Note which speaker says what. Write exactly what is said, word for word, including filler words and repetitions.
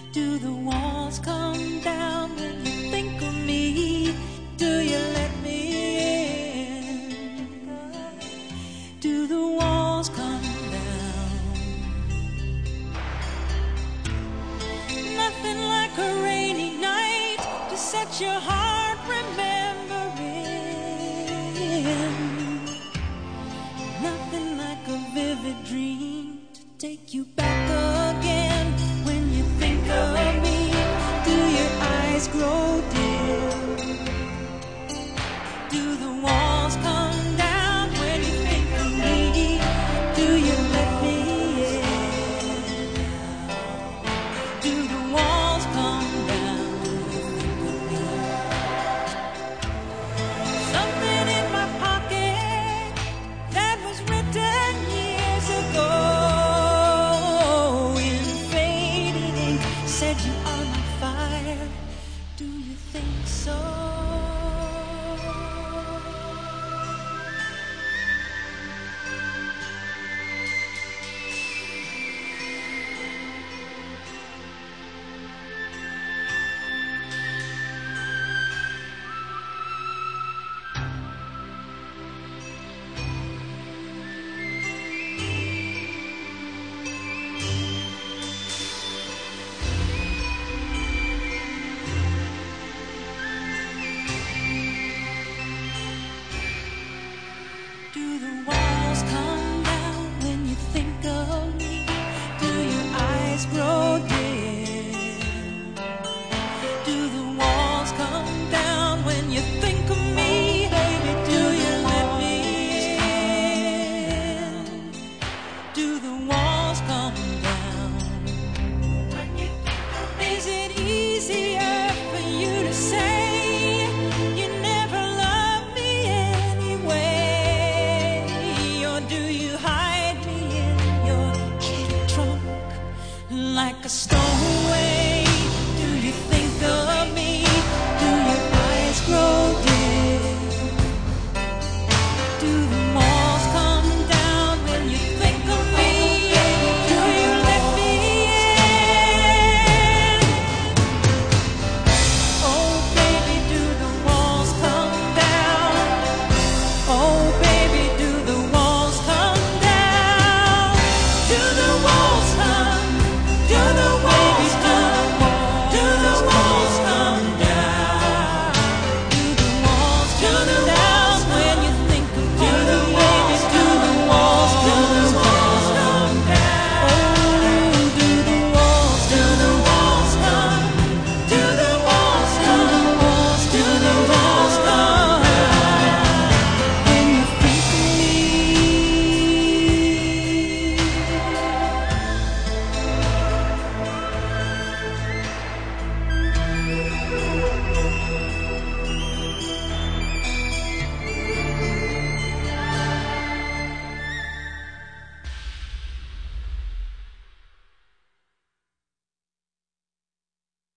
Speaker 1: Do the walls come down when you think of me? Do you let me in? Do the walls come down? Nothing like a rainy night to set your heart remembering. Nothing like a vivid dream to take you back again. When you think of me, do your eyes grow dim? Do the walls come down when you think of me? Do you let me in? Do the walls come down when you think of me? Something in my pocket that was written years ago in faded ink said you are my fire. Do you think so? Do the walls come down when you think of me? Do your eyes grow dim? Do the walls come down when you think of me? Baby, do you let me in? Do the walls come down when you think of me? Is it easier for you to say you never loved me anyway? Or do you hide me in your kitty trunk like a stone?